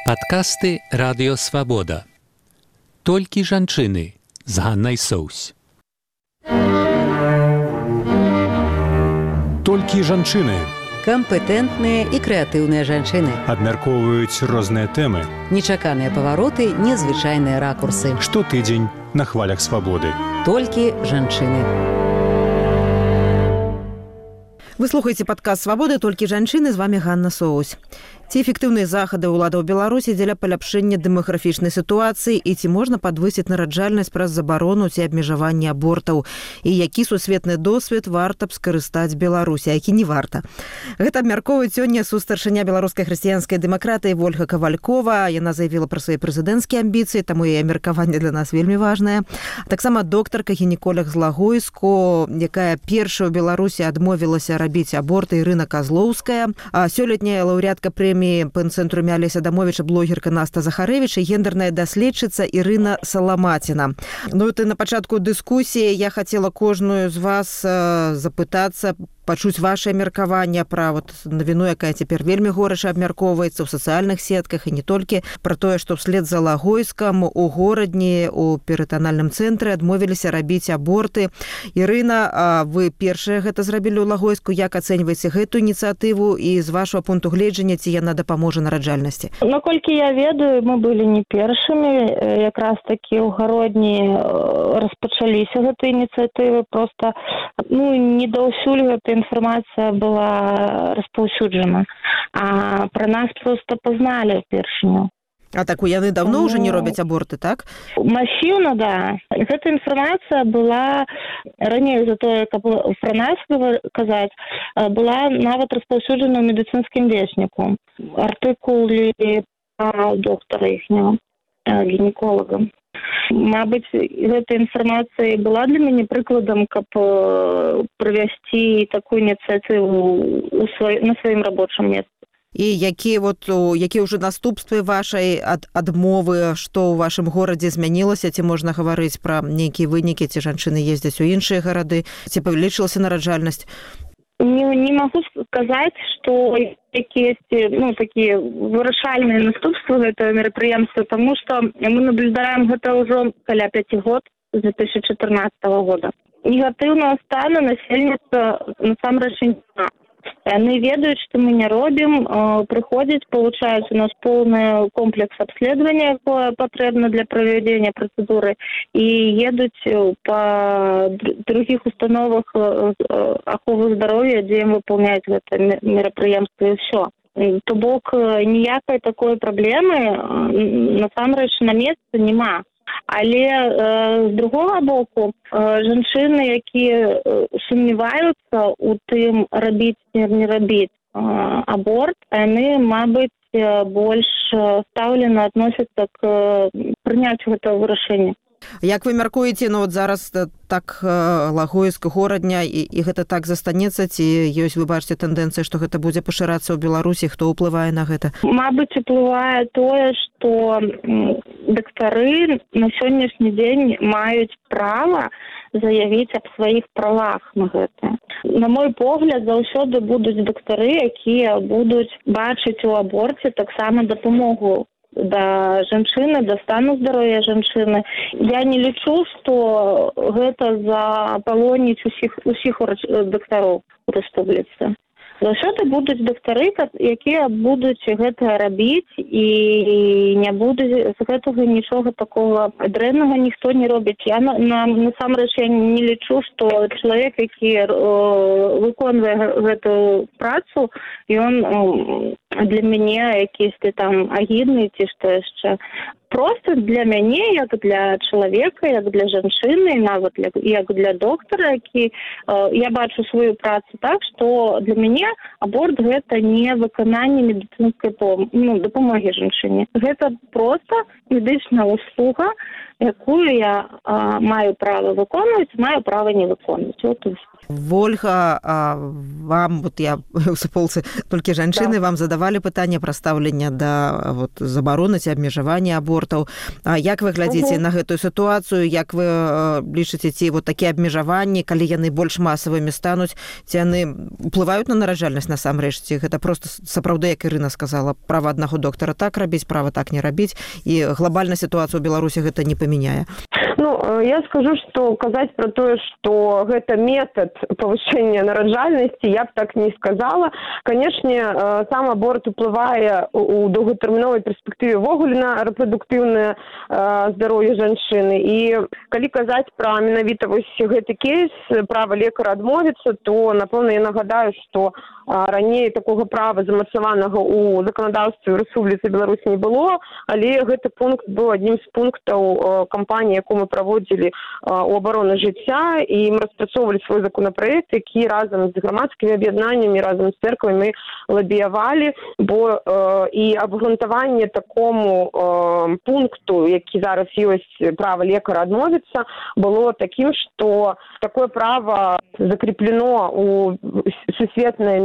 Падкасты «Радыё Свабода». Толькі жанчыны з Ганнай Соўсь. Толькі жанчыны. Кампетэнтныя і крэатыўныя жанчыны. Абмяркоўваюць розныя тэмы. Нечаканыя павароты, незвычайныя ракурсы. Штотыдзень на хвалях свабоды. Толькі жанчыны. Вы слухаеце падкаст «Свабоды. Толькі жанчыны», з вами Ганна Соўсь. Ці эфектыўныя захады ўладаў Беларусі дзеля паляпшэння дэмаграфічнай сітуацыі і ці можна падвысіць нараджальнасць праз забарону ці абмежаванне абортаў? І які сусветны досвед варта б скарыстаць Беларусі, а які не варта? Гэта абмяркоўвае сёння сустаршыня беларускай хрысціянскай дэмакратыі Ольга Кавалькова. Яна заявіла пра свае прэзідэнцкія амбіцыі, таму яе абмеркаванне для нас вельмі важнае. Таксама доктарка-гінеколог з Лагойску, якая першая ў Беларусі адмовілася рабіць аборты, Ірына Казлоўская. А сёлетняя лаўрэатка прэміі пэн-цэнтру Мяляся Адамовіча, блогерка Наста Захарэвіч і гендерная даследчыца Ірына Саламаціна. Ну, это на пачатку дыскусіі я хацела кожную з вас запытацца, пачуць ваше меркаванне пра навіну, якая цяпер вельмі горача абмяркоўваецца ў сацыяльных сетках, і не толькі пра тое, што ўслед за Лагойскам у горадні у перытанальным цэнтры адмовіліся рабіць аборты. Ірына, вы першая гэта зрабілі ў Лагойску. Як ацэньваеце гэту ініцыятыву і з вашего пункту гледжання, ці яна дапаможа нараджальнасці? Наколькі я ведаю, мы былі не першымі. Якраз такі ў гародні распачаліся гэтай ініцыятывы. Просто не даўсюль гэта інфармацыя была распаўсюджана. А пра нас просто пазналі першыню. А так яны давно ўжо не робяць аборты, так? Масіўна, да. Гэта інфармацыя была раней, за тое, каб пра нас казаць, была нават распаўсюджана ў медыцынскім весніку. Артыкулы доктара іхняга, гінеколага. Мабыць, гэта інфармацыя была для мяне прыкладам, каб правесці такую ініцыятыву на сваім рабочым месцы. І якія ўжо наступствы вашай адмовы, што ў вашым горадзе змянілася, ці можна гаварыць пра нейкія вынікі, ці жанчыны ездзяць у іншыя гарады, ці павялічылася нараджальнасць? Не могу сказаць, што якія такія вырашальныя наступствы гэтага мерапрыемства, таму што мы наблюдаем гэта ўжо каля 5 год з 2014 года. Негатыўнага стану насельніцтва насамрэч няма. Яны ведаюць, што мы не робім, прыходзяць, получаюць у нас поўны комплекс абследавання, якое патрэбна для правядзення працэдуры, і едуць па другіх установах аховы здароўя, дзе ім выпаўняюць гэта мерапрыемства, і ўсё. То бок ніякай такой праблемы насамрэч на месцы няма. Але з другога боку, жанчыны, якія сумняваюцца ў тым, рабіць ці не рабіць аборт, яны, мабыць, больш стаўлена адносяцца к прыняццю гэтага вырашэння. Як вы мяркуеце, зараз так Лагойск, горадня, і гэта так застанецца, ці ёсць, вы бачыце, тэндэнцыя, што гэта будзе пашырацца ў Беларусі, хто ўплывае на гэта? Мабыць, уплывае тое, што дактары на сённяшні дзень маюць права заявіць аб сваіх правах на гэта. На мой погляд, заўсёды будуць дактары, якія будуць бачыць у аборце таксама дапамогу да жанчыны, да стану здароўя жанчыны. Я не лічу, што гэта запалоніць усіх дактароў у рэспубліцы. Заўсёды будуць дактары, якія будуць гэта рабіць, і не будуць з гэтага нічога такога дрэннага ніхто не робіць. Я насамрэч не лічу, што чалавек, які выконвае гэтую працу, ён для мяне якісьці там агідны ці што яшчэ. Просто для мяне, як для чалавека, як для жанчыны, нават як для доктара, які я бачу сваю працу так, што для мяне аборт гэта не выкананне медыцынскай дапамогі жанчыне. Гэта проста медычная услуга, якую я маю права выконваць, маю права не выконваць. Вот і ўсё. Вольга, вам, вот я у суполцы толькі жанчыны, вам задавалі пытанне пра стаўленне да вот, забароны ці абмежавання абортаў. Як вы глядзіце на гэтую сітуацыю, як вы лічыце, ці вот такія абмежаванні, калі яны больш масавымі стануць, ці яны уплываюць на нараджальнасць насамрэч, ці гэта проста сапраўды, як Ірына сказала, права аднаго доктара так рабіць, права так не рабіць, і глобальна сітуацыю ў Беларусі гэта не памяняе? Ну, я скажу, что казаць про тое, что гэта метод повышения нараджальности, я б так не сказала. Конечно, сам аборт уплывае у доўгатэрміновай перспектыве ввогуле на рэпрадуктыўнае здароўе жанчыны. І калі казаць пра менавіта вось гэты кейс, права лекара адмовіцца, то, напэўна, я нагадаю, што раней такога права замацаванага ў заканадаўстве Рэспубліцы Беларусь не было, але гэты пункт быў аднім з пунктаў кампаніі, якую мы праводзілі у абароны жыцця, і мы распрацоўвалі свой законопроект, які разам з грамадскімі аб'яднаннямі, разам з церквамі лабіявалі, бо і абгрунтаванне такому пункту, які зараз ёсць права лекара адмовіцца, было такім, што такое права закреплено у сусветнай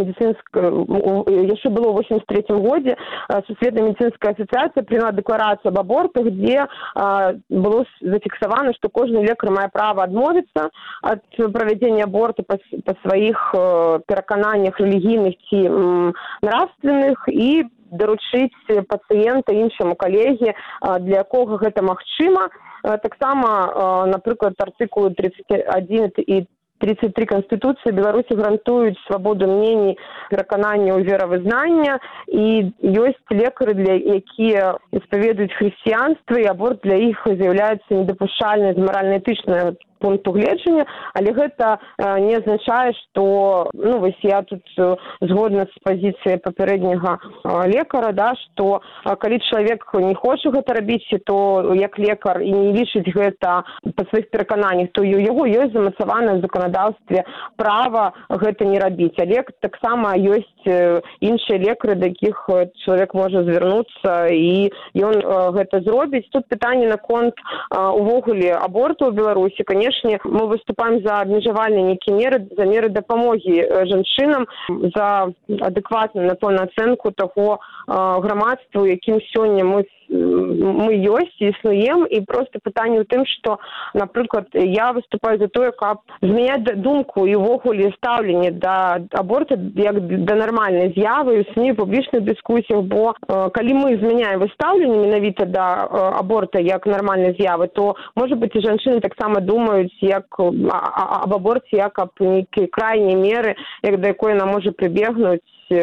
еще было в 1983 году Сусветная медицинская ассоциация приняла декларацию об абортах, где было зафиксовано, что каждый лекар имеет право отмовиться от проведения аборта по своих переконаннях религийных и нравственных и доручить пациента іншому коллеге, для якого гэта магчыма. Таксама, например, артикулы 31 и 33 Конституції Беларусі гарантуюць свабоду мнений, перакананняў, веравызнання, і ёсць лекары, якія исповедуюць хрысціянства, і аборт для іх з'яўляецца недапушчальнай з маральна-этычнага пункту гледжання, але гэта не азначае, што, ну, вось я тут згодна з пазіцыяй папярэдняга лекара, да, што калі чалавек не хоча гэта рабіць, то як лекар і не лічыць гэта па сваіх перакананнях, то у яго ёсць замацаванае ў заканадаўстве права гэта не рабіць. Але таксама ёсць іншыя лекары, да якіх чалавек можа звярнуцца, і ён гэта зробіць. Тут пытанне наконт увогуле аборту ў Беларусі. Конечно, мы выступаем за абмежавальныя нейкія меры, за меры дапамогі жанчынам, за адэкватную, напэўна, ацэнку таго грамадству, якім сёння мы ёсць і існуем. І проста пытанне ў тым, што, напрыклад, я выступаю за тое, каб змяняць думку і ўвогуле стаўленне да аборта як да нармальнай з'явы ў СМІ, публічных дыскусіях, бо калі мы змяняем стаўленне менавіта да аборта як нармальнай з'явы, то, можа быць, і жанчыны таксама думаюць як аб аборце як аб нейкай крайняй меры, як да якой яна можа прыбегнуць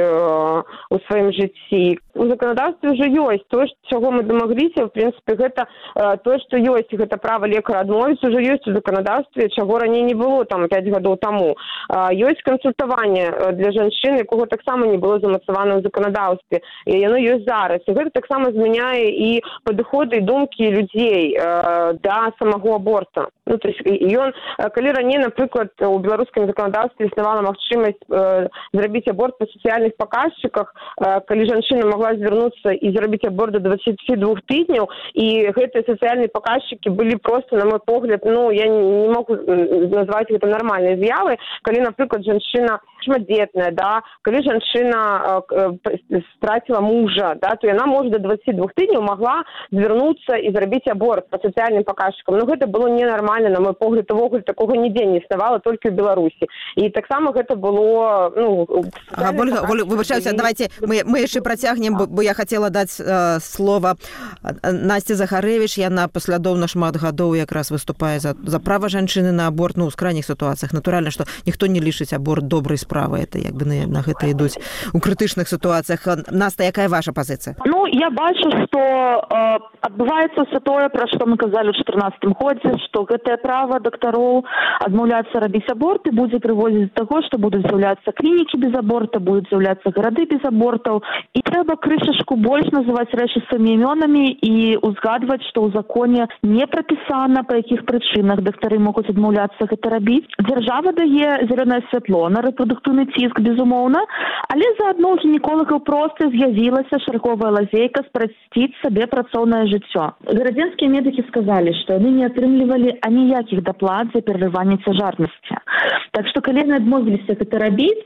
у сваім жыцці. У заканадаўстве ўжо ёсць тое, чаго мы дамагліся, в прынцыпе, гэта тое, што ёсць, гэта права лекара адмовіцца, ўжо ёсць у заканадаўстве, чаго раней не было, там, 5 гадоў таму. Ёсць кансультаванне для жанчын, якога таксама не было замацавана ў заканадаўстве, і яно ёсць зараз. І гэта таксама змяняе і падыходы, і думкі людзей да самого аборта. Ну, то есть, ён, калі раней, напрыклад, у беларускім заканадаўстве існавала магчымасць зрабіць аборт па сацыяльных паказчыках, калі жанчына могла звярнуцца і зрабіць аборт до 22 тыдняў, і гэтыя сацыяльныя паказчыкі былі просто, на мой погляд, ну, я не могу назваць гэта нармальнай з'явай, калі, напрыклад, жанчына шматдзетная, да, калі жанчына страціла мужа, да, то яна, можа, до 22 тыдняў могла звярнуцца і зрабіць аборт па сацыяльным паказчыкам. Но гэта было ненармальна, на мой погляд, увогуле такога нідзе не існавала, толькі ў Беларусі. І таксама гэта было, ну... Ольга, выбачаюся, давайте мы яшчэ працягнем, бо я хацела даць слова Насці Захарэвіч. Яна паслядоўна шмат гадоў якраз выступае за права жанчыны на аборт, ну, у крайніх сітуацыях. Натуральна, што ніхто не лічыць аборт добрай справай. Это як бы на гэта ідуць у крытычных сітуацыях. Наста, якая ваша пазіцыя? Ну, я бачу, што адбываецца ўсё тое, пра што мы казалі ў 14 годзе, што гэта гэтае права дактароў адмаўляцца рабіць аборты будзе прыводзіць да таго, што будуць з'яўляцца клінікі без аборта, будуць з'яўляцца гарады без абортаў. І трэба крышачку больш называць рэчы сваімі імёнамі і узгадваць, што ў законе не прапісана, па якіх прычынах дактары могуць адмаўляцца гэта рабіць. Дзяржава дае зялёнае святло на рэпрадуктыўны ціск, безумоўна, але заадно ў гінеколагаў проста з'явілася шэрагавая лазейка спрасціць сабе працоўнае жыццё. Гарадзенскія медыкі сказалі, што яны не атрымлівалі аніякіх даплат за перарыванне цяжарнасці. Так што калі яны адмовіліся гэта рабіць,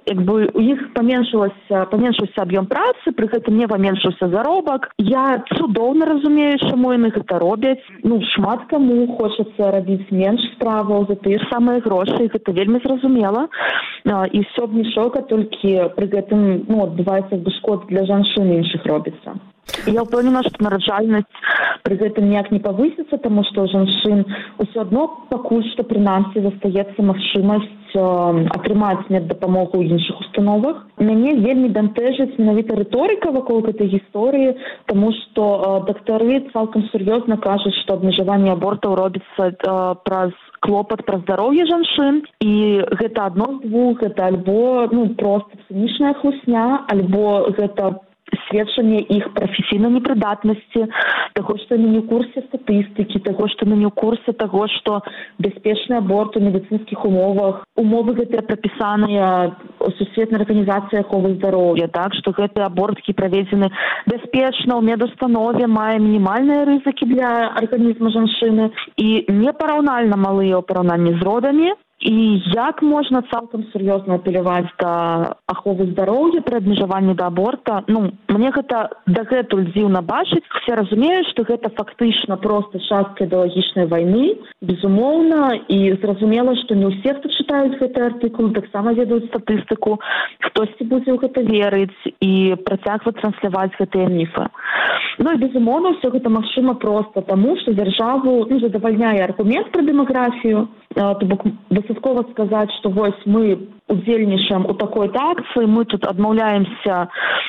у іх паменшыўся аб'ём працы, пры гэтым не паменшыўся заробак. Я цудоўна разумею, чаму яны гэта робяць. Шмат каму хочацца рабіць менш справаў за тыя ж самыя грошы, і гэта вельмі зразумела. І ўсё б нічога, толькі пры гэтым адбываецца шкод для жанчын іншых робіцца. Я ўпэўнена, што нараджальнасць пры гэтым ніяк не павысіцца, таму што ў жанчын усё адно пакуль што прынамсі застаецца магчымасць атрымаць меддапамогу ў іншых установах. Мяне вельмі бянтэжыць менавіта рыторыка вакол гэтай гісторыі, таму што дактары цалкам сур'ёзна кажуць, што абмежаванне абортаў робіцца праз клопат пра здароўе жанчын, і гэта адно з двух, гэта альбо проста цынічная хлусня, альбо гэта сведчанне іх прафесійнай непрыдатнасці, таго, што яны не ў курсе статыстыкі, таго, што яны не ў курсе таго, што бяспечны аборт у медыцынскіх умовах, умовы гэтыя прапісаныя Сусветнай арганізацыяй аховы здароўя, так, што гэты аборт, які праведзены бяспечна ў медустанове, мае мінімальныя рызыкі для арганізму жанчыны і непараўнальна малыя ў параўнанні з родамі. І як можна цалкам сур'ёзна апеляваць да аховы здароўя пры абмежаванні да аборта? Мне гэта дагэтуль дзіўна бачыць. Все разумеюць, што гэта фактычна проста частка ідэалагічнай вайны, безумоўна, і зразумела, што не ўсе, хто чытаюць гэты артыкул, таксама ведаюць статыстыку, хтосьці будзе ў гэта верыць і працягваць трансляваць гэтыя міфы. І безумоўна, ўсё гэта магчыма проста таму, што дзяржаву задавальняе аргумент пра дэмаграфію, то бок дастаткова сказаць, што вось мы удзельнічаем у такой акцыі, мы тут адмаўляемся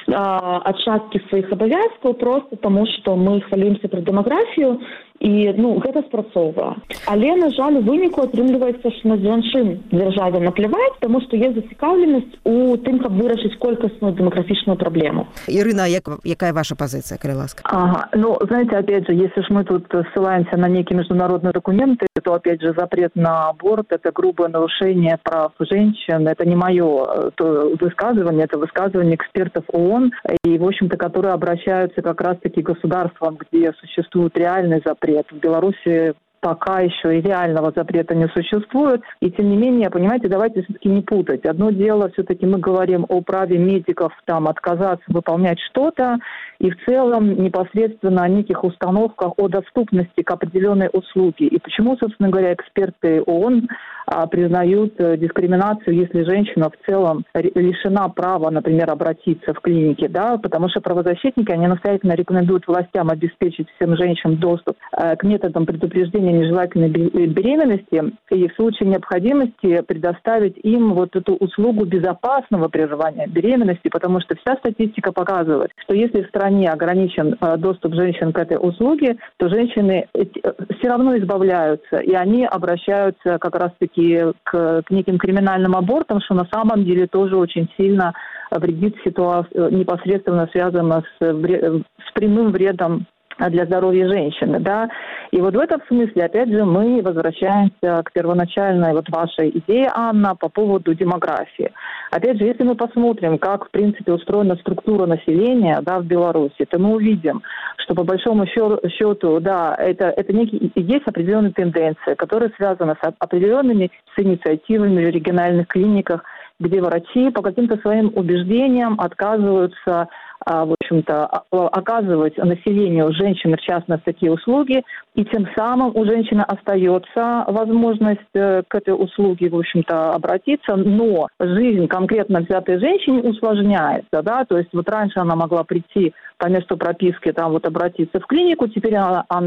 ад часткі сваіх абавязкаў проста таму, што мы хвалюемся пра дэмаграфію, і гэта спрацоўвае. Але, на жаль, у выніку атрымліваецца, што на жанчын дзяржаве напляваць, таму што є зацікаўленасць у тым, каб вырашыць колькасную дэмаграфічную праблему. Ірына, якая ваша позиция, калі ласка? Знаете, опять же, если мы тут ссылаемся на некие международные документы, то, опять же, запрет на аборт – это грубое нарушение прав женщин. Это не мое высказывание, это высказывание экспертов ООН, и, в общем-то, которые обращаются как раз-таки к государствам, где существует реальный запрет. В Беларуси пока еще и реального запрета не существует. И тем не менее, понимаете, давайте все-таки не путать. Одно дело, все-таки мы говорим о праве медиков отказаться выполнять что-то, и в целом непосредственно о неких установках о доступности к определенной услуге. И почему, собственно говоря, эксперты ООН признают дискриминацию, если женщина в целом лишена права, например, обратиться в клинике, да, потому что правозащитники, они настоятельно рекомендуют властям обеспечить всем женщинам доступ к методам предупреждения нежелательной беременности и в случае необходимости предоставить им вот эту услугу безопасного прерывания беременности, потому что вся статистика показывает, что если в стране ограничен доступ женщин к этой услуге, то женщины все равно избавляются, и они обращаются как раз-таки к неким криминальным абортам, что на самом деле тоже очень сильно вредит ситуацию, непосредственно связано с прямым вредом для здоровья женщины, да. И вот в этом смысле, опять же, мы возвращаемся к первоначальной вашей идее, Анна, по поводу демографии. Опять же, если мы посмотрим, как, в принципе, устроена структура населения, да, в Беларуси, то мы увидим, что по большому счету, да, это есть определенные тенденции, которые связаны с определенными инициативами в региональных клиниках, где врачи по каким-то своим убеждениям отказываются, в общем-то, оказывать населению женщин, в частности, такие услуги, и тем самым у женщины остается возможность к этой услуге, в общем-то, обратиться, но жизнь конкретно взятой женщине усложняется, да, то есть вот раньше она могла прийти по месту прописки, обратиться в клинику, теперь она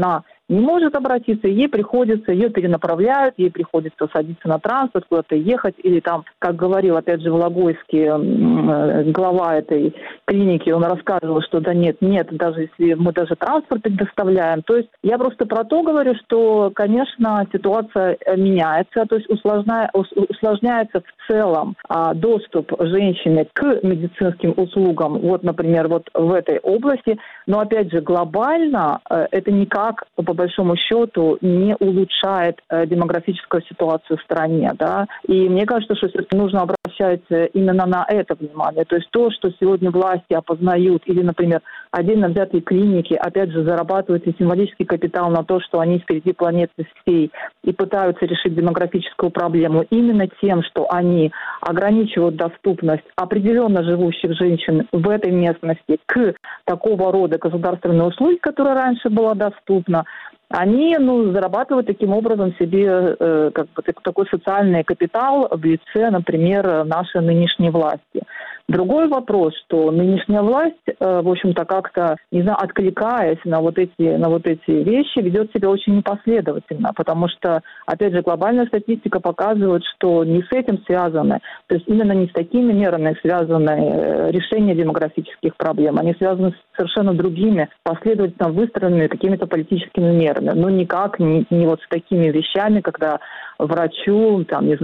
не может обратиться, ей приходится, ее перенаправляют, ей приходится садиться на транспорт, куда-то ехать, или там, как говорил, опять же, Вологодский, глава этой клиники, он рассказывал, что да нет, даже если мы даже транспорт предоставляем. То есть я просто про то говорю, что, конечно, ситуация меняется, то есть усложняется в целом доступ женщины к медицинским услугам, вот, например, вот в этой области, но, опять же, глобально это никак, по большому счету, не улучшает демографическую ситуацию в стране, да, и мне кажется, что все-таки нужно обращать именно на это внимание, то есть то, что сегодня власти опознают, или, например, отдельно взятые клиники, опять же, зарабатывают и символический капитал на то, что они впереди планеты всей и пытаются решить демографическую проблему именно тем, что они ограничивают доступность определенно живущих женщин в этой местности к такого рода государственной услуги, которая раньше была доступна, они зарабатывают таким образом себе такой социальный капитал в лице, например, нашей нынешней власти. Другой вопрос, что нынешняя власть, в общем-то, как-то, не знаю, откликаясь на вот эти вещи, ведет себя очень непоследовательно, потому что, опять же, глобальная статистика показывает, что не с этим связаны, то есть именно не с такими мерами связаны решение демографических проблем, они связаны с совершенно другими, последовательно выстроенными какими-то политическими мерами, но никак не вот с такими вещами, когда врачу,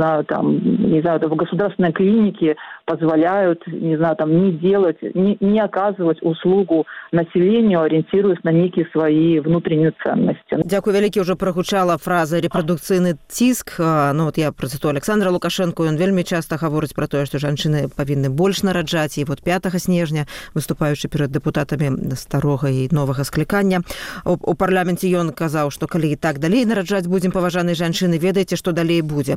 в государственной клинике позволяют, не оказывать услугу населению, ориентируясь на некие свои внутренние ценности. Дзякуй вялікі, ўжо прагучала фраза рэпрадукцыйны ціск. Я працытую Александра Лукашенко, ён вельмі часта гаворыць пра тое, што жанчыны павінны больш нараджаць, і 5 снежня, выступаючы перад дэпутатамі старога і новага склікання у парламенце, ён казаў, што калі і так далей нараджаць будзем, паважаныя жанчыны, ведаеце, што далей будзе.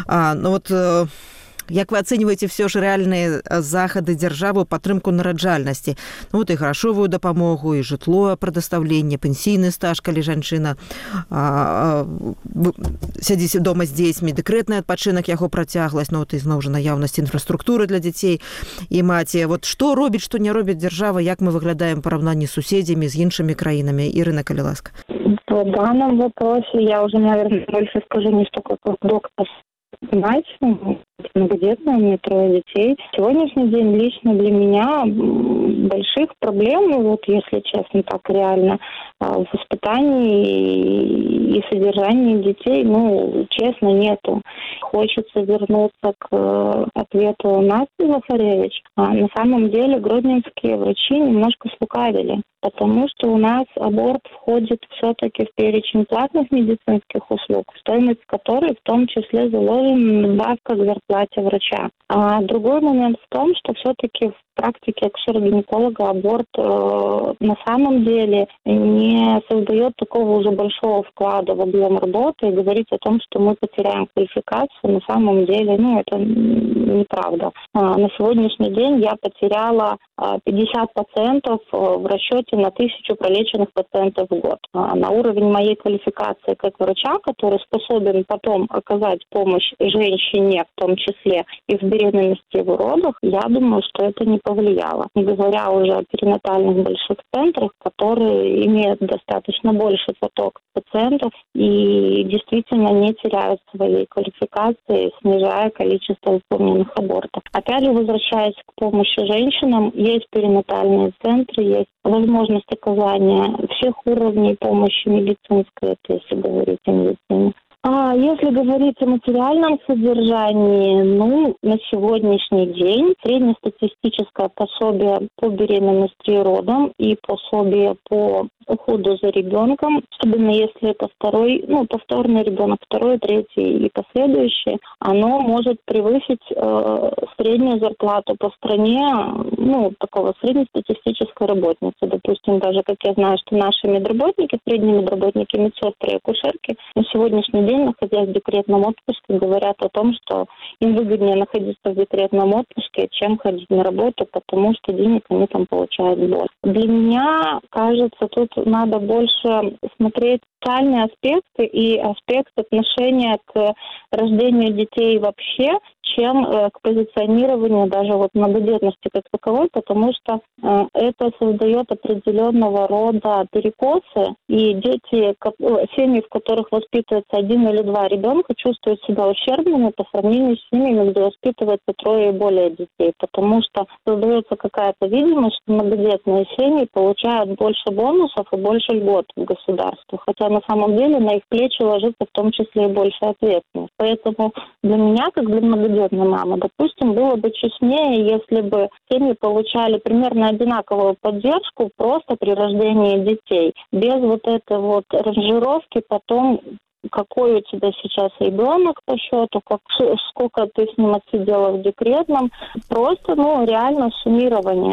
Як вы ацэньваеце все ж рэальныя захады дзяржавы ў падтрымку нараджальнасці? І грашовую дапамогу, і жытло прадастаўленне, пенсійны стаж, калі жанчына сядзіць дома з дзецьмі, дэкрэтны адпачынак, яго працягласць, і зноў жа наяўнасць інфраструктуры для дзяцей і маці. Што робіць, што не робіць дзяржава, як мы выглядаем у параўнанні з суседзямі, з іншымі краінамі? Ирина, калі ласка. В данном вопросе я уже, наверное, больше скажу не столько как доктор, мать, многодетная, у меня 3 детей. Сегодняшний день лично для меня больших проблем, если честно, так реально, в воспитании и содержании детей, честно, нету. Хочется вернуться к ответу Насти Захаревич. На самом деле гродненские врачи немножко слукавили, потому что у нас аборт входит все-таки в перечень платных медицинских услуг, стоимость которой в том числе заложена надбавка к зарплате врача. А другой момент в том, что все-таки в практике акушера-гинеколога аборт на самом деле не создает такого уже большого вклада в объем работы, и говорить о том, что мы потеряем квалификацию, на самом деле, это неправда. На сегодняшний день я потеряла 50% в расчете на 1000 пролеченных пациентов в год. На уровень моей квалификации как врача, который способен потом оказать помощь женщине, в том числе и в беременности и в родах, я думаю, что это не повлияло. Не говоря уже о перинатальных больших центрах, которые имеют достаточно больший поток пациентов и действительно не теряют своей квалификации, снижая количество выполненных абортов. Опять же, возвращаясь к помощи женщинам, есть перинатальные центры, есть возможность оказания всех уровней помощи медицинской, это если говорить о медицине. А если говорить о материальном содержании, на сегодняшний день среднестатистическое пособие по беременности и родам и пособие по уходу за ребенком, особенно если это повторный ребенок, 2, 3 и последующие, оно может превысить среднюю зарплату по стране, такого среднестатистической работницы. Допустим, даже, как я знаю, что наши медработники, средние медработники, медсестры и акушерки на сегодняшний день, находясь в декретном отпуске, говорят о том, что им выгоднее находиться в декретном отпуске, чем ходить на работу, потому что денег они там получают больше. Для меня, кажется, тут надо больше смотреть социальные аспекты и аспект отношения к рождению детей вообще, чем к позиционированию даже вот многодетности как таковой, потому что это создает определенного рода перекосы, и дети, семьи, в которых воспитывается 1 или 2 ребенка, чувствуют себя ущербными по сравнению с семьями, где воспитывается 3 и более детей, потому что создается какая-то видимость, что многодетные семьи получают больше бонусов и больше льгот в государстве, хотя на самом деле на их плечи ложится в том числе и больше ответственность. Поэтому для меня, как для многодетной мамы, допустим, было бы честнее, если бы семьи получали примерно одинаковую поддержку просто при рождении детей, без вот этой вот ранжировки потом, какой у тебя сейчас ребенок по счету, сколько ты с ним отсидела в декретном, просто, реально суммирование.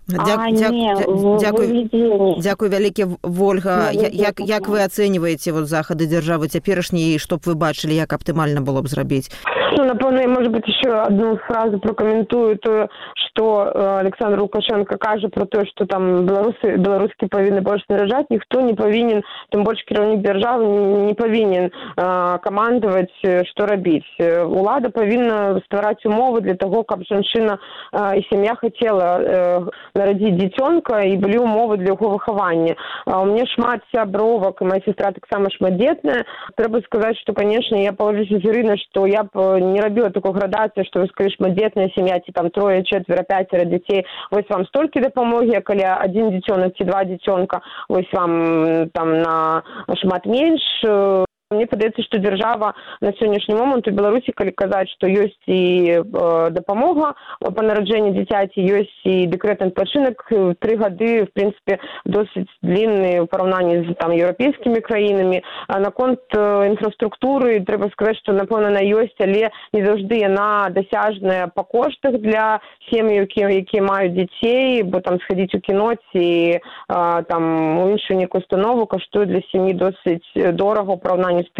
Дзякуй вялікі, Вольга. Як вы ацэньваеце захады дзяржавы цяперашняй, што б вы бачылі, як аптымальна было б зрабіць? Напэўна, может быть, еще одну фразу прокомментую, то, что Александр Лукашенко кажет про то, что там белорусские повинны больше наражать, никто не повинен, тем больше кіраўнік державы не повинен командовать, что робить. Улада повинна ствараць умовы для того, как женщина и семья хотела народить дзіцёнка, и были умовы для яго выхавання. У меня шмат сябровак, и моя сестра таксама шматдетная. Трэба сказать, что, конечно, я паводжуся з Ірынай, что я б не робила такой градации, что вы сказали, шматдетная семья, ці там 3, 4, 5 детей, вось вам столькі дапамоги, а калі 1 дзіцёнак ці 2 дзіцёнка, вось вам там на шмат менш. Мне падаецца, што дзяржава на сённяшні момант у Беларусі, калі казаць, што ёсць і дапамога па нараджэнні дзіцяці, ёсць і дэкрэтны адпачынак, 3 гады, в прынцыпе, досыць длінны ў параўнанні з там еўрапейскімі краінамі. А наконт інфраструктуры трэба сказаць, што напэўна она ёсць, але не заўжды яна дасяжная па коштах для сем'яў, якія маюць дзяцей, бо там схадзіць у кіно ці там у іншую нейкую установу каштуе для сям'і досыць дорага ў параўнанні з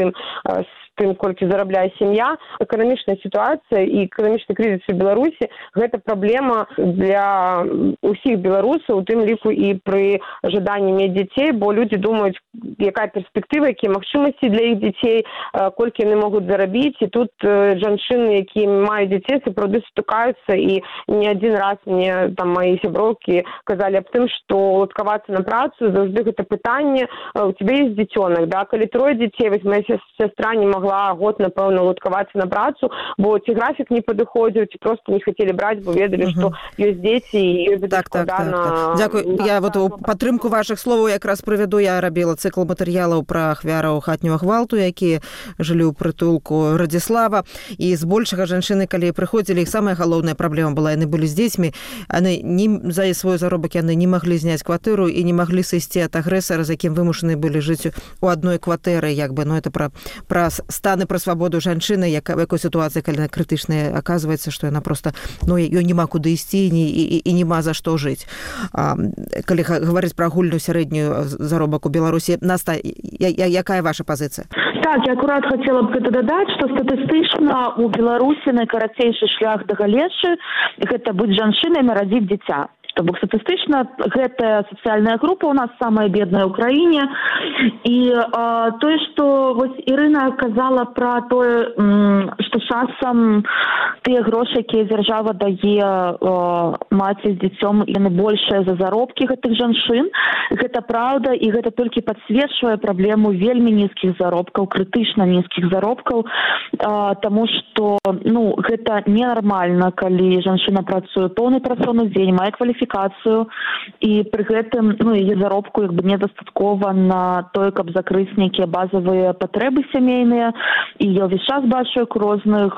тым, колькі зарабляе сям'я. Эканамічная сітуацыя і эканамічны крызіс у Беларусі – гэта праблема для ўсіх беларусаў, у тым ліку і пры жаданні мець дзяцей, бо людзі думаюць, якая перспектыва, якія магчымасці для іх дзяцей, колькі яны могуць зарабіць. І тут жанчыны, якія маюць дзяцей, сапраўды сутыкаюцца, і не адзін раз мне там мои сяброўкі казалі аб тым, што уладкавацца на працу заўжды гэта пытанне, у тебя есть дзіцёнак, да, калі 3 дзяцей, вось моя сестра не могла год, напэўна, уладкавацца на працу, бо ці графік не падыходзіў, ці просто не хацелі браць, бо ведалі, што ёсць дзеці і ёсць складана. Дзякуй. Я вот у падтрымку вашых словаў якраз прывяду, я рабіла цыкл матэрыялаў пра ахвяраў хатняга гвалту, якія жылі ў прытулку Радзіслава, і збольшага жанчыны, калі прыходзілі, іх самая галоўная праблема была, яны былі з дзецьмі, яны за свой заробак яны не маглі зняць кватэру і не маглі сысці ад агрэсара, з якім вымушаны былі жыць у адной кватэры, як бы, это пра станы, пра свабоду жанчыны, якой сітуацыі, калі крытычная, аказваецца, што яна проста, ёй няма куды ісці і няма за што жыць. Калі гаварыць пра агульную сярэднюю заробак у Беларусі, Наста, якая ваша пазіцыя? Так, я акурат хотела бы гэта дадаць, што статыстычна у Беларусі найкарацейшы шлях да галечы – гэта быць жанчынай, нарадзіць дзіця. То бок статыстычна гэтая сацыяльная група у нас самая бедная ў краіне. І тое, што вось Ірына казала пра тое, што часам тыя грошы, якія дзяржава дае маці з дзіцём, яны большыя за заробкі гэтых жанчын. Гэта праўда, і гэта толькі падсвечвае праблему вельмі нізкіх заробкаў, крытычна нізкіх заробкаў, таму што гэта ненармальна, калі жанчына працуе поўны працоўны дзень, мае кваліфікацыю, і пры гэтым яе заробку недастаткова на тое, каб закрыць нейкія базавыя патрэбы сямейныя. І я ўвесь час бачу, як у розных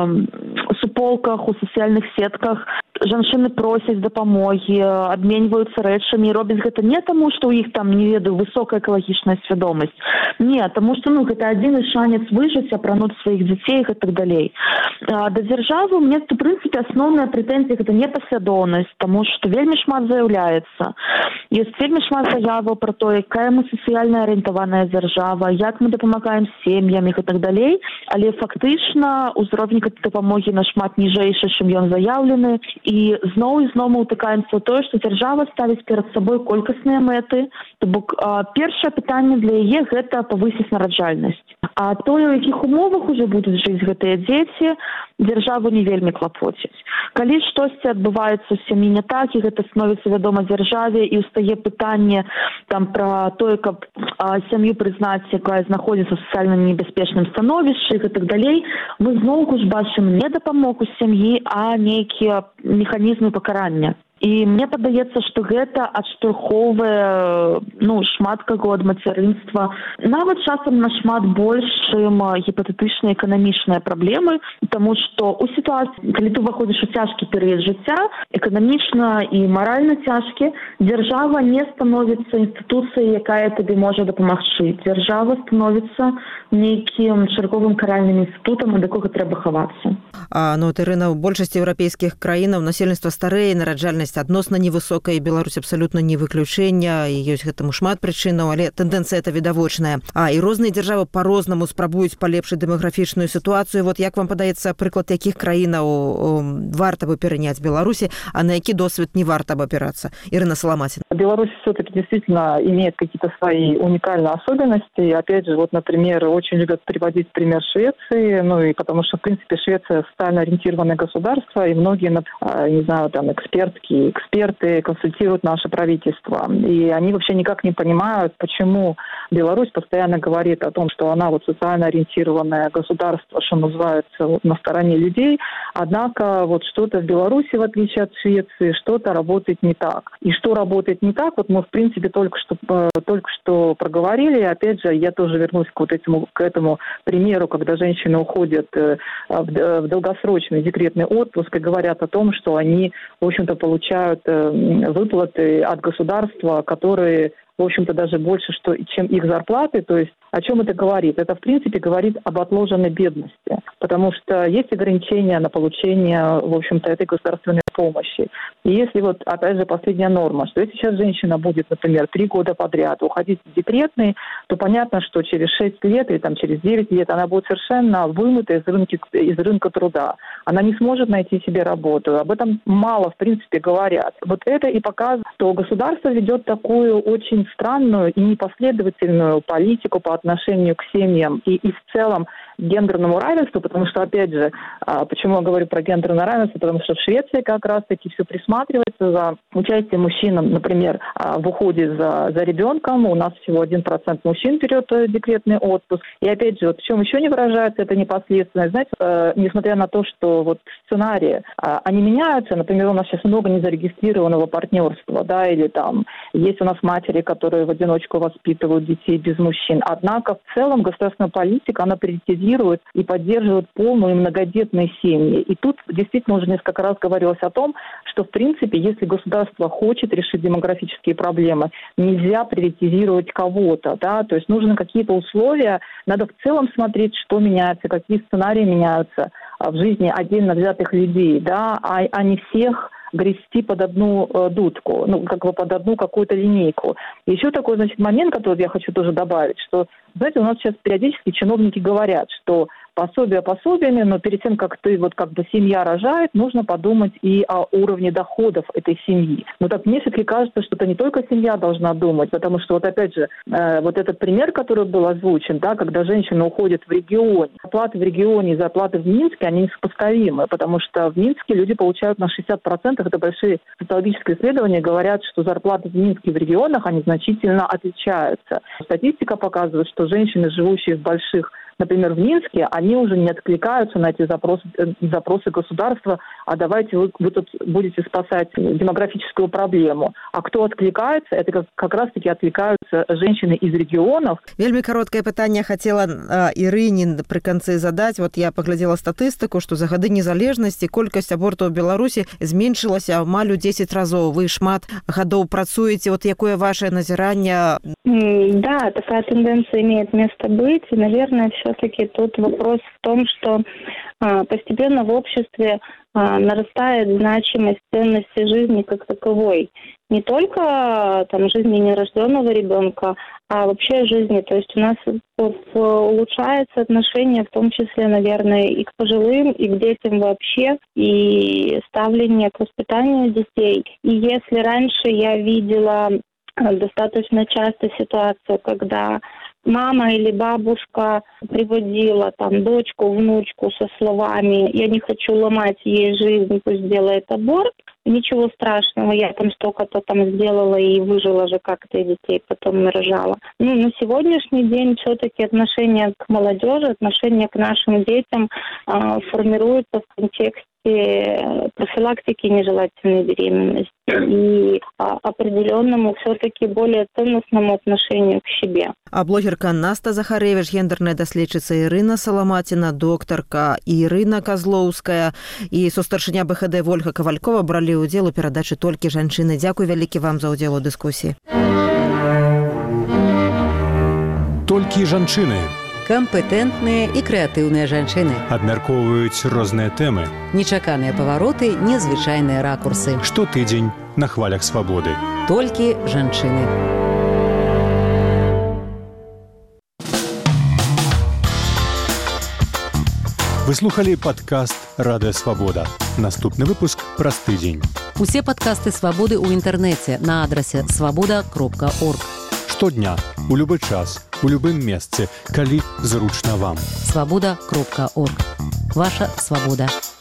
суполках, у сацыяльных сетках жанчыны просяць дапамогі, абменьваюцца рэчамі, і робяць гэта не таму, што ў іх там, не ведаю, высокая экалагічная свядомасць. Не, таму што гэта адзіны шанец выжыць, апрануць сваіх дзяцей і так далей. Да дзяржавы мне, в прынцыпе, асноўная прэтэнзія – гэта непаслядоўнасць, таму што вельмі шмат заяўляецца. Ёсць вельмі шмат заяваў пра то, якая мы сацыяльна арыентаваная дзяржава, як мы дапамагаем сем'ям і так далей, але фактычна ўзровень дапамогі нашмат ніжэйшы, чым ён заяўлены. І і зноў мы ўтыкаемся ў тое, што дзяржава ставіць перад сабой колькасныя мэты. То бок першае пытанне для яе гэта павысіць нараджальнасць. А тое, у якіх умовах уже будуць жыць гэтыя дзеці, дзяржаву не вельмі клапоціць. Калі штосьці адбываецца ў сям'і не так, і гэта становіцца вядома дзяржаве, і ўстае пытанне там пра тое, каб сям'ю прызнаць, якая знаходзіцца ў сацыяльна небяспечным становішчы і так далей, мы зноўку ж бачым не дапамогу сям'і, а нейкія механізмы пакарання. І мне падаецца, што гэта адштурхоўвае шмат каго ад мацярынства. Нават часам нашмат больш, чым гіпатэтычныя эканамічныя праблемы, таму што ў сітуацыі, калі ты ўваходзіш у цяжкі перыяд жыцця, эканамічна і маральна цяжкі, дзяржава не становіцца інстытуцыяй, якая табе можа дапамагчы. Дзяржава становіцца нейкім чарговым каральным інстытутам, ад якога трэба хавацца. Ірына, у большасці еўрапейскіх краінаў насельніцтва старэе, нараджальнасць адносна невысокая, Беларусь абсалютна не выключэнне, і ёсць гэтаму шмат прычынаў, але тэндэнцыя это відавочная. І розныя дзяржавы па-рознаму спрабуюць палепшыць дэмаграфічную сітуацыю. Вот як вам падаецца, прыклад якіх краінаў варта бы пераняць Беларусі, а на які досвед не варта бы опираться? Ирина Соломатина. Беларусь все-таки действительно имеет какие-то свои уникальные особенности. Опять же, например, очень любят приводить пример Швеции, и потому что, в принципе, Швеция социально ориентированное государство, и многие, не знаю, там, эксперты консультируют наше правительство. И они вообще никак не понимают, почему Беларусь постоянно говорит о том, что она социально ориентированное государство, что называется, на стороне людей. Однако что-то в Беларуси, в отличие от Швеции, что-то работает не так. И что работает не так, мы, в принципе, только что проговорили. И опять же, я тоже вернусь к этому примеру, когда женщины уходят в долгосрочный декретный отпуск и говорят о том, что они, в общем-то, получают выплаты от государства, которые, в общем-то, даже больше, чем их зарплаты. То есть о чем это говорит? Это, в принципе, говорит об отложенной бедности, потому что есть ограничения на получение, в общем-то, этой государственной помощи. И если опять же, последняя норма, что если сейчас женщина будет, например, 3 года подряд уходить в декретный, то понятно, что через 6 лет или через 9 лет она будет совершенно вымыта из рынка труда. Она не сможет найти себе работу. Об этом мало, в принципе, говорят. Это и показывает, что государство ведет такую очень странную и непоследовательную политику по отношению к семьям и в целом гендерному равенству, потому что, опять же, почему я говорю про гендерное равенство, потому что в Швеции как раз-таки все присматривается за участием мужчин, например, в уходе за ребенком. У нас всего 1% мужчин берет декретный отпуск. И опять же, в чем еще не выражается эта непоследственность, знаете, несмотря на то, что сценарии, они меняются, например, у нас сейчас много незарегистрированного партнерства, или там есть у нас матери, которые в одиночку воспитывают детей без мужчин. Однако в целом государственная политика, она приоритизирует и поддерживает полную и многодетные семьи. И тут действительно уже несколько раз говорилось о том, что в принципе, если государство хочет решить демографические проблемы, нельзя приоритизировать кого-то, то есть нужны какие-то условия, надо в целом смотреть, что меняется, какие сценарии меняются в жизни отдельно взятых людей, а не всех грести под одну дудку, под одну какую-то линейку. Еще такой, момент, который я хочу тоже добавить, что, знаете, у нас сейчас периодически чиновники говорят, что пособия пособиями, но перед тем, как семья рожает, нужно подумать и о уровне доходов этой семьи. Но так мне все-таки кажется, что это не только семья должна думать, потому что опять же, этот пример, который был озвучен, когда женщина уходит в регионе, зарплаты в регионе и зарплаты в Минске, они несопоставимы, потому что в Минске люди получают на 60%, это большие социологические исследования, говорят, что зарплаты в Минске и в регионах, они значительно отличаются. Статистика показывает, что женщины, живущие в больших, например, в Минске, они уже не откликаются на эти запросы государства, а давайте вы тут будете спасать демографическую проблему. А кто откликается, это как раз-таки откликаются женщины из регионов. Вельми короткое пытанне хотела Ірыне пры канцы задаць. Я паглядзела статыстыку, што за гады незалежнасці колькасць абортаў у Беларусі зменшылася амаль у 10 разоў. Вы шмат гадоў працуеце. Якое ваше назіранне? Да, такая тенденция имеет место быть. И, наверное, все-таки тут вопрос в том, что постепенно в обществе нарастает значимость ценности жизни как таковой. Не только там жизни нерожденного ребенка, а вообще жизни. То есть у нас улучшается отношение, в том числе, наверное, и к пожилым, и к детям вообще, и ставление к воспитанию детей. И если раньше я видела достаточно часто ситуацию, когда мама или бабушка приводила там дочку, внучку со словами «я не хочу ломать ей жизнь, пусть делает аборт», ничего страшного, я там столько-то там сделала и выжила же как-то, и детей потом рожала. На сегодняшний день все-таки отношение к молодежи, отношение к нашим детям формируется в контексте профилактики нежелательной беременности и определенному все-таки более ценностному отношению к себе. А блогерка Наста Захаревич, гендерная даследчица Ірина Саламатіна, докторка Ірина Козлоўская і состаршыня БХД Вольга Кавалькова бралі ўдзел у перадачы «Толькі жанчыны». Дзякуй вялікі вам за ўдзел у дыскусіі. Толькі жанчыны Кампетэнтныя і крэатыўныя жанчыны. абмяркоўваюць розныя тэмы. Нечаканыя павароты, незвычайныя ракурсы. Штотыдзень на хвалях свабоды. Толькі жанчыны. Вы слухали падкаст «Радыё Свабода». Наступны выпуск праз тыдзень. Усе падкасты «Свабоды» ў інтэрнэце на адрасе свабода.орг. Штодня, у любы час, у любым месцы, калі зручна вам. Свабода.орг. Ваша свабода.